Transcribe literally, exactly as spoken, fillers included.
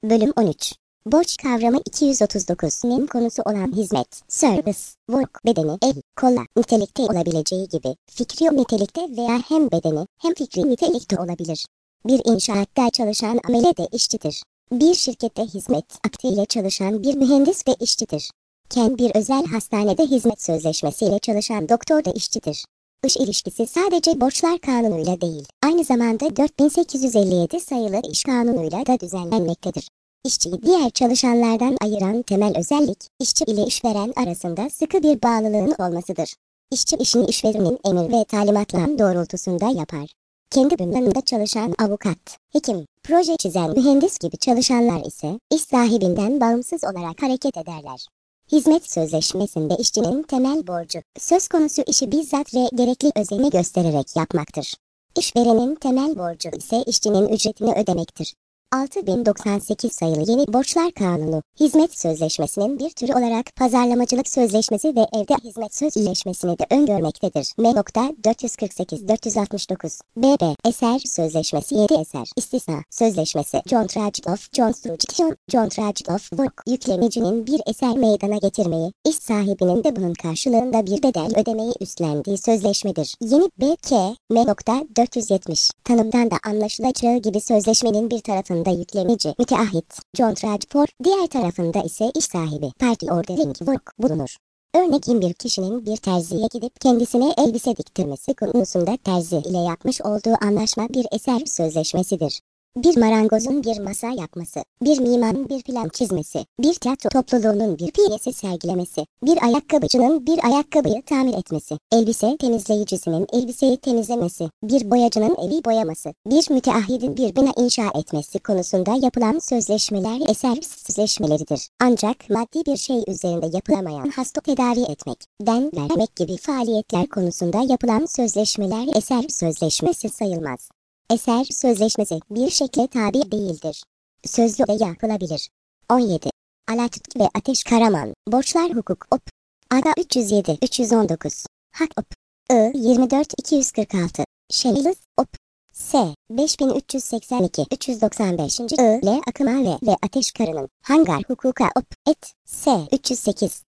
Bölüm on üç. Borç kavramı iki yüz otuz dokuz. Nin konusu olan hizmet, service, work, bedeni, el, kolla, nitelikte olabileceği gibi, fikri nitelikte veya hem bedeni, hem fikri nitelikte olabilir. Bir inşaatta çalışan amele de işçidir. Bir şirkette hizmet aktiyle çalışan bir mühendis ve işçidir. Ken bir özel hastanede hizmet sözleşmesiyle çalışan doktor da işçidir. İş ilişkisi sadece borçlar kanunuyla değil, aynı zamanda dört bin sekiz yüz elli yedi sayılı iş kanunuyla da düzenlenmektedir. İşçiyi diğer çalışanlardan ayıran temel özellik, işçi ile işveren arasında sıkı bir bağlılığın olmasıdır. İşçi işini işverenin emir ve talimatları doğrultusunda yapar. Kendi bölümünde çalışan avukat, hekim, proje çizen mühendis gibi çalışanlar ise iş sahibinden bağımsız olarak hareket ederler. Hizmet sözleşmesinde işçinin temel borcu, söz konusu işi bizzat ve gerekli özeni göstererek yapmaktır. İşverenin temel borcu ise işçinin ücretini ödemektir. altı bin doksan sekiz sayılı Yeni Borçlar Kanunu, hizmet sözleşmesinin bir türü olarak pazarlamacılık sözleşmesi ve evde hizmet sözleşmesini de öngörmektedir. M dört yüz kırk sekiz dört yüz altmış dokuz B B Eser Sözleşmesi yedi Eser İstisna Sözleşmesi Contract of Construction Contract of Work Yüklemecinin bir eser meydana getirmeyi, iş sahibinin de bunun karşılığında bir bedel ödemeyi üstlendiği sözleşmedir. Yeni B K M dört yüz yetmiş tanımdan da anlaşılacağı gibi sözleşmenin bir tarafında yüklemeci, müteahhit, contractor, diğer tarafında ise iş sahibi, party ordering work bulunur. Örneğin bir kişinin bir terziye gidip kendisine elbise diktirmesi konusunda terzi ile yapmış olduğu anlaşma bir eser sözleşmesidir. Bir marangozun bir masa yapması, bir mimarın bir plan çizmesi, bir tiyatro topluluğunun bir piyesi sergilemesi, bir ayakkabıcının bir ayakkabıyı tamir etmesi, elbise temizleyicisinin elbiseyi temizlemesi, bir boyacının evi boyaması, bir müteahhidin bir bina inşa etmesi konusunda yapılan sözleşmeler eser sözleşmeleridir. Ancak maddi bir şey üzerinde yapılamayan hasta tedavi etmek, den vermek gibi faaliyetler konusunda yapılan sözleşmeler eser sözleşmesi sayılmaz. Eser sözleşmesi bir şekle tabi değildir. Sözlü de yapılabilir. on yedi. Alatürk ve Ateş Karaman, Borçlar Hukuk Op. Ada üç yüz yedi üç yüz on dokuz. Hak Op. I yirmi dört iki yüz kırk altı. Şeylis Op. S beş bin üç yüz seksen iki üç yüz doksan beş. I L Akıma ve ve Ateş Karı'nın Hangar Hukuka Op. Et. S üç yüz sekiz.